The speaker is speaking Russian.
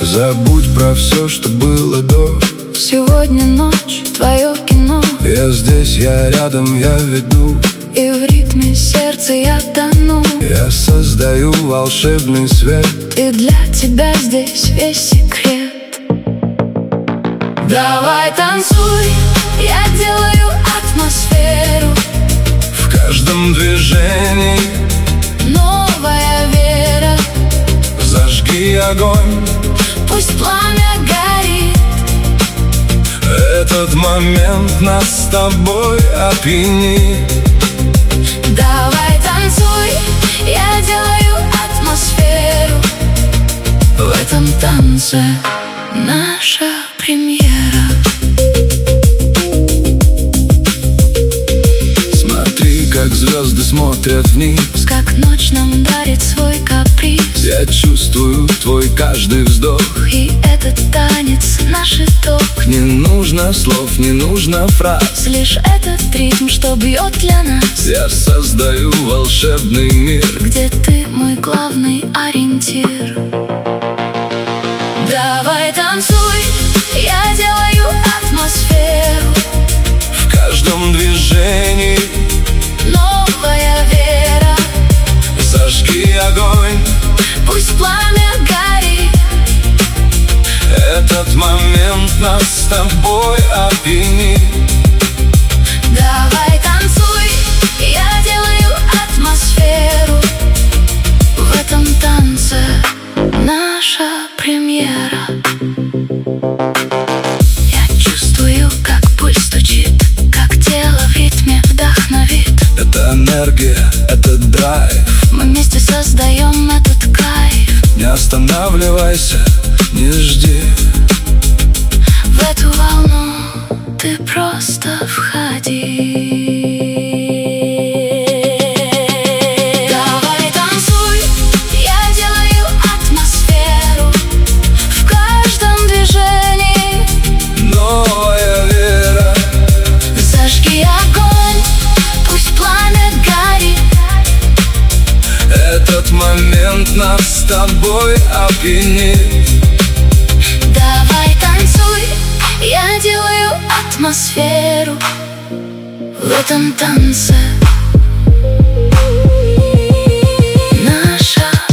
Забудь про все, что было до. Сегодня ночь, твое кино. Я здесь, я рядом, я веду. И в ритме сердца я тону. Я создаю волшебный свет. И для тебя здесь весь секрет. Давай танцуй, я делаю атмосферу. В каждом движении новая вера. Зажги огонь, пусть пламя горит. Этот момент нас с тобой опьянит. Давай танцуй, я делаю атмосферу. В этом танце наша премьера. Смотри, как звезды смотрят вниз, как ночь нам дарит свой каприз. Я чувствую твой каждый вздох. И этот танец наш итог. Не нужно слов, не нужно фраз, лишь этот ритм, что бьет для нас. Я создаю волшебный мир, где ты мой главный ориентир. Давай танцуй, я делаю атмосферу. В каждом движении новая вера. Зажги огонь, пусть пламя горит. Этот момент нас с тобой опьянит. Давай танцуй, я делаю атмосферу. В этом танце наша премьера. Я чувствую, как пульс стучит, как тело в ритме вдохновит. Это энергия, это драйв. Мы вместе создаем этот кайф. Не останавливайся, не жди. В эту волну ты просто входи. Давай танцуй, я делаю атмосферу. В каждом движении новая вера. Зажги огонь, пусть пламя горит. Этот момент нас с тобой опьянит. Давай танцуй, я делаю атмосферу. В этом танце наша